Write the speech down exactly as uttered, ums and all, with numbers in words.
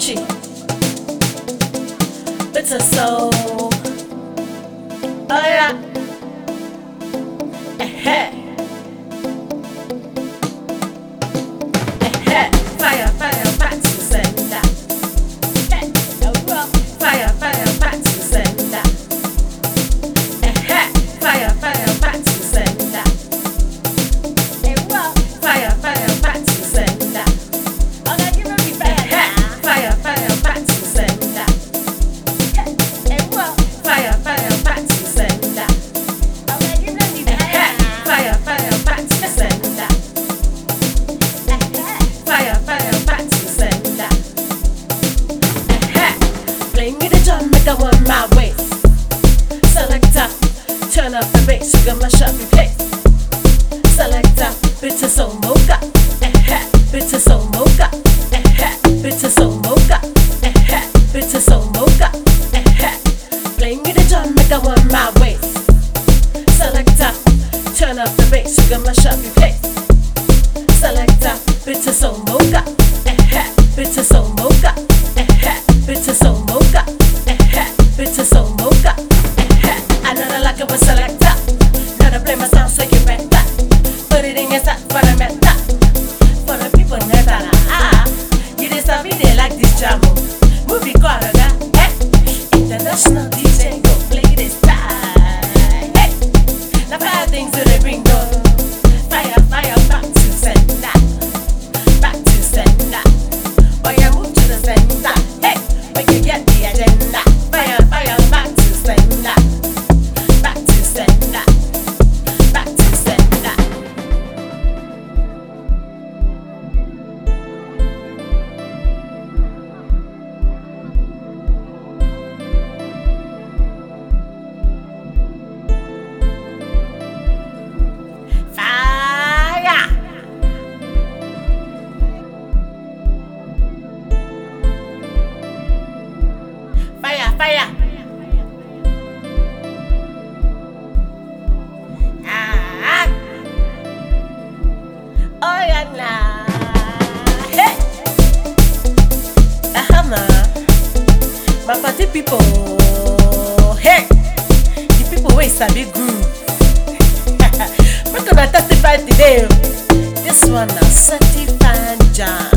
crunchy, bitter soul. Oh yeah, eh eh, fire, fire, back to sender. Eh, fire, fire, back to sender. Eh, fire, fire, back to sender. Fire, fire, back to sender. Fire, fire, back to sender. Fire, fire, back to sender. Fire, fire, back to sender. Fire, fire, back to sender. Playing me the drum, make I want my waist. Selector, turn up the bass, you got my shot replaced. Selector, bitter soul mocha. Bitter soul mocha. Bitter soul mocha. Bitter soul mocha. Playing me the drum, make I want my waist. Selector, turn up the bass, you got my shot replaced. Selector, bitter soul mocha. Bitter soul mocha. Bitter soul mocha. Bitter soul mocha. I know I like it with selector. Gotta play my sound so you better. Put it in your set for the meta. For the people never ah. You just sabi they like this jam. Movie corridor, eh? International D J go play this time. Hey, now fire things to the bring go. Fire, fire, back to sender. Back to sender. Boy, you move to the center. Hey, when you get the agenda. Fire, fire, back to sender. Back to sender. Back to sender. Fire! Fire, fire! Ah! Oh yeah, nah. Hey! Ahama, my party people. Hey! The people wey sabi groove. We're gonna testify today. This one now certified jam.